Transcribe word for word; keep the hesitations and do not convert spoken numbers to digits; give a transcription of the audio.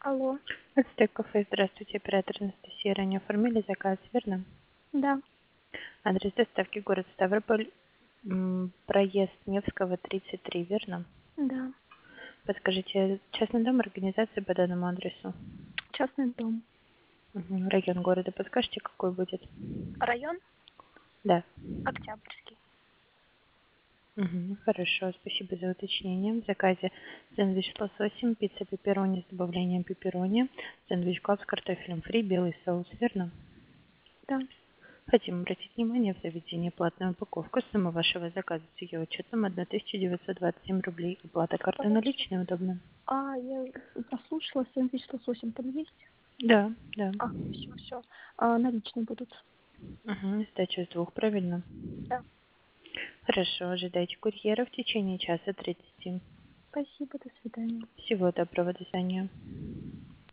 Алло, Ацтек кафе, здравствуйте, оператор Анастасия. Ранее оформили заказ, верно? да, Адрес доставки город Ставрополь, м, проезд Невского, тридцать три, верно? да, Подскажите, частный дом, организация по данному адресу? частный дом. Мгм. Район города подскажете, какой будет? Район Да. Октябрьский. Мгм. Хорошо, спасибо за уточнение. В заказе сэндвич с лососем, пицца пепперони с добавлением пепперони, сэндвич клаб с картофелем фри, белый соус, верно? Да. Хотим обратить внимание в заведении платную упаковку. Сумма вашего заказа с ее учетом тысяча девятьсот двадцать семь рублей. Оплата карты Хорошо. наличные удобно? А, я послушала, сэндвич с лососем по двести. Да, да. А, все, все. А, наличные будут. Угу. Сдача с двух, правильно? Да. Хорошо, ожидайте курьера в течение часа тридцати. Спасибо, до свидания. Всего доброго, до свидания.